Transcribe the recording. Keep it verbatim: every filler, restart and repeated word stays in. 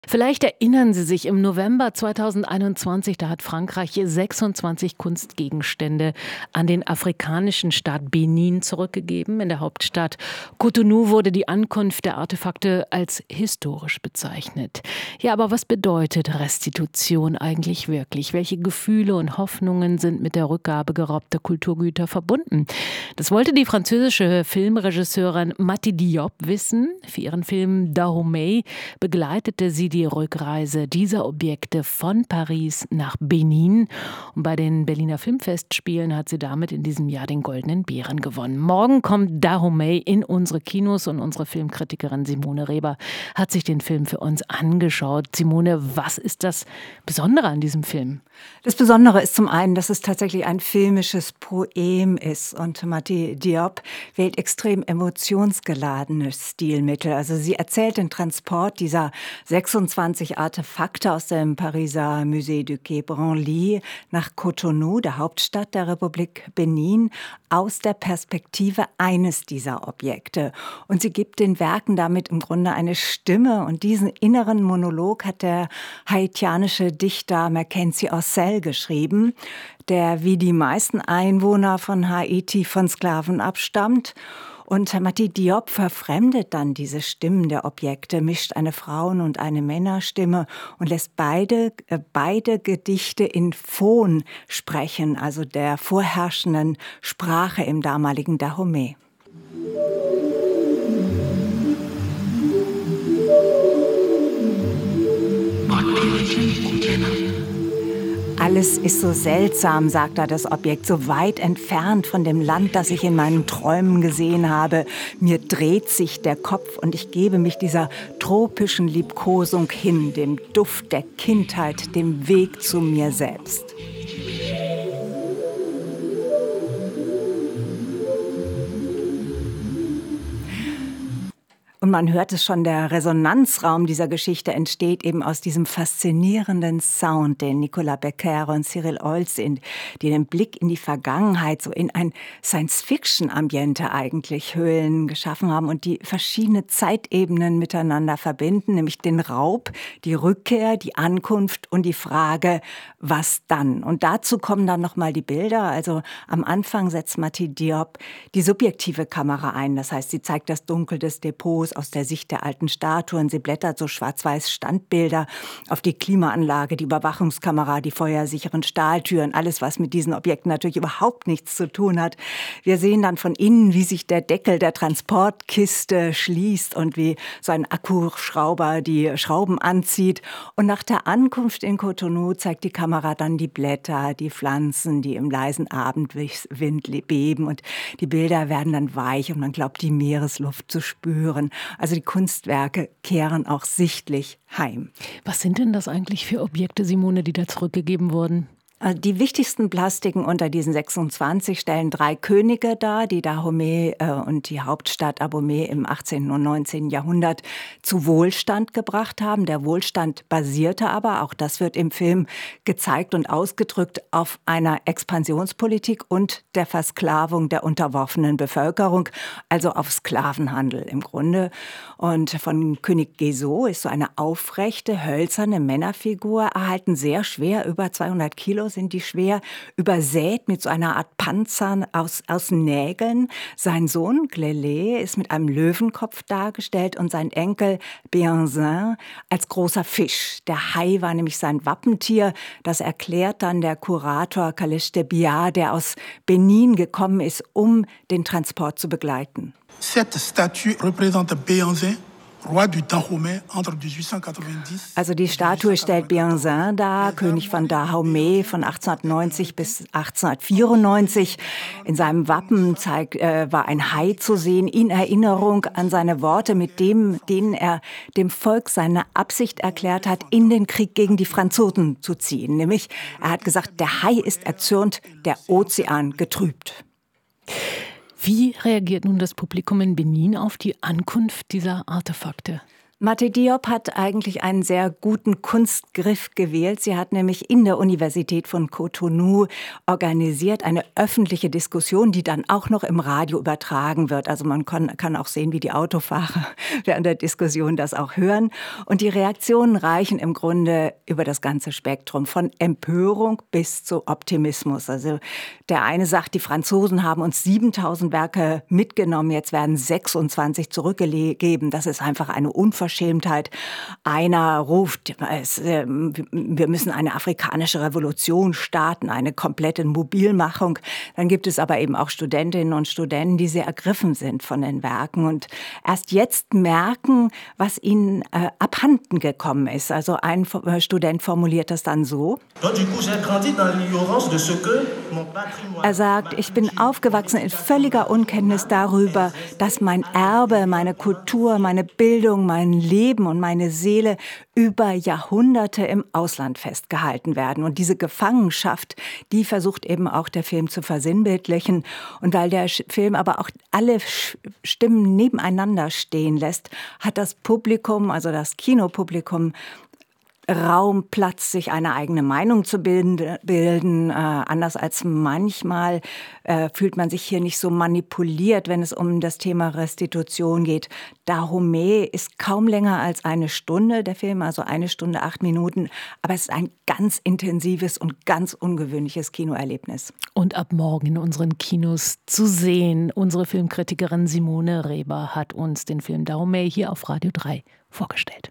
Vielleicht erinnern Sie sich, im November zweitausendeinundzwanzig, da hat Frankreich sechsundzwanzig Kunstgegenstände an den afrikanischen Staat Benin zurückgegeben. In der Hauptstadt Cotonou wurde die Ankunft der Artefakte als historisch bezeichnet. Ja, aber was bedeutet Restitution eigentlich wirklich? Welche Gefühle und Hoffnungen sind mit der Rückgabe geraubter Kulturgüter verbunden? Das wollte die französische Filmregisseurin Mati Diop wissen. Für ihren Film Dahomey begleitete sie die Rückreise dieser Objekte von Paris nach Benin. Und bei den Berliner Filmfestspielen hat sie damit in diesem Jahr den Goldenen Bären gewonnen. Morgen kommt Dahomey in unsere Kinos und unsere Filmkritikerin Simone Reber hat sich den Film für uns angeschaut. Simone, was ist das Besondere an diesem Film? Das Besondere ist zum einen, dass es tatsächlich ein filmisches Poem ist. Und Mati Diop wählt extrem emotionsgeladene Stilmittel. Also sie erzählt den Transport dieser sechsundzwanzig Artefakte aus dem Pariser Musée du Quai Branly nach Cotonou, der Hauptstadt der Republik Benin, aus der Perspektive eines dieser Objekte. Und sie gibt den Werken damit im Grunde eine Stimme. Und diesen inneren Monolog hat der haitianische Dichter Mackenzie Ossel geschrieben, der wie die meisten Einwohner von Haiti von Sklaven abstammt. Und Mati Diop verfremdet dann diese Stimmen der Objekte, mischt eine Frauen- und eine Männerstimme und lässt beide, äh, beide Gedichte in Fon sprechen, also der vorherrschenden Sprache im damaligen Dahomey. Alles ist so seltsam, sagt da das Objekt, so weit entfernt von dem Land, das ich in meinen Träumen gesehen habe. Mir dreht sich der Kopf und ich gebe mich dieser tropischen Liebkosung hin, dem Duft der Kindheit, dem Weg zu mir selbst. Und man hört es schon, der Resonanzraum dieser Geschichte entsteht eben aus diesem faszinierenden Sound, den Nicolas Becker und Cyril Olsson, die den Blick in die Vergangenheit, so in ein Science-Fiction-Ambiente eigentlich Höhlen geschaffen haben und die verschiedene Zeitebenen miteinander verbinden, nämlich den Raub, die Rückkehr, die Ankunft und die Frage, was dann? Und dazu kommen dann nochmal die Bilder. Also am Anfang setzt Mati Diop die subjektive Kamera ein. Das heißt, sie zeigt das Dunkel des Depots aus der Sicht der alten Statuen. Sie blättert so schwarz-weiß Standbilder auf die Klimaanlage, die Überwachungskamera, die feuersicheren Stahltüren, alles, was mit diesen Objekten natürlich überhaupt nichts zu tun hat. Wir sehen dann von innen, wie sich der Deckel der Transportkiste schließt und wie so ein Akkuschrauber die Schrauben anzieht. Und nach der Ankunft in Cotonou zeigt die Kamera dann die Blätter, die Pflanzen, die im leisen Abendwind beben. Und die Bilder werden dann weich und man glaubt, die Meeresluft zu spüren. Also die Kunstwerke kehren auch sichtlich heim. Was sind denn das eigentlich für Objekte, Simone, die da zurückgegeben wurden? Die wichtigsten Plastiken unter diesen sechsundzwanzig stellen drei Könige dar, die Dahomey äh, und die Hauptstadt Abomey im achtzehnten und neunzehnten Jahrhundert zu Wohlstand gebracht haben. Der Wohlstand basierte aber, auch das wird im Film gezeigt und ausgedrückt, auf einer Expansionspolitik und der Versklavung der unterworfenen Bevölkerung, also auf Sklavenhandel im Grunde. Und von König Gezo ist so eine aufrechte, hölzerne Männerfigur erhalten, sehr schwer, über zweihundert Kilo sind die schwer, übersät mit so einer Art Panzern aus, aus Nägeln. Sein Sohn Glélé ist mit einem Löwenkopf dargestellt und sein Enkel Béhanzin als großer Fisch. Der Hai war nämlich sein Wappentier. Das erklärt dann der Kurator Calixte Biard, der aus Benin gekommen ist, um den Transport zu begleiten. Cette statue représente Béhanzin. Also die Statue stellt Béhanzin dar, König von Dahomey von achtzehnhundertneunzig bis achtzehnhundertvierundneunzig. In seinem Wappen zeigt, äh, war ein Hai zu sehen, in Erinnerung an seine Worte, mit dem, denen er dem Volk seine Absicht erklärt hat, in den Krieg gegen die Franzosen zu ziehen. Nämlich, er hat gesagt, der Hai ist erzürnt, der Ozean getrübt. Wie reagiert nun das Publikum in Benin auf die Ankunft dieser Artefakte? Mati Diop hat eigentlich einen sehr guten Kunstgriff gewählt. Sie hat nämlich in der Universität von Cotonou organisiert eine öffentliche Diskussion, die dann auch noch im Radio übertragen wird. Also man kann, kann auch sehen, wie die Autofahrer während der Diskussion das auch hören. Und die Reaktionen reichen im Grunde über das ganze Spektrum, von Empörung bis zu Optimismus. Also der eine sagt, die Franzosen haben uns siebentausend Werke mitgenommen, jetzt werden sechsundzwanzig zurückgegeben. Das ist einfach eine Unverschämtheit. Einer ruft, wir müssen eine afrikanische Revolution starten, eine komplette Mobilmachung. Dann gibt es aber eben auch Studentinnen und Studenten, die sehr ergriffen sind von den Werken und erst jetzt merken, was ihnen äh, abhanden gekommen ist. Also ein Student formuliert das dann so. Er sagt, ich bin aufgewachsen in völliger Unkenntnis darüber, dass mein Erbe, meine Kultur, meine Bildung, mein Leben und meine Seele über Jahrhunderte im Ausland festgehalten werden. Und diese Gefangenschaft, die versucht eben auch der Film zu versinnbildlichen. Und weil der Film aber auch alle Stimmen nebeneinander stehen lässt, hat das Publikum, also das Kinopublikum, Raum, Platz, sich eine eigene Meinung zu bilden. bilden. Äh, anders als manchmal äh, fühlt man sich hier nicht so manipuliert, wenn es um das Thema Restitution geht. Dahomey ist kaum länger als eine Stunde, der Film, also eine Stunde, acht Minuten. Aber es ist ein ganz intensives und ganz ungewöhnliches Kinoerlebnis. Und ab morgen in unseren Kinos zu sehen. Unsere Filmkritikerin Simone Reber hat uns den Film Dahomey hier auf Radio drei vorgestellt.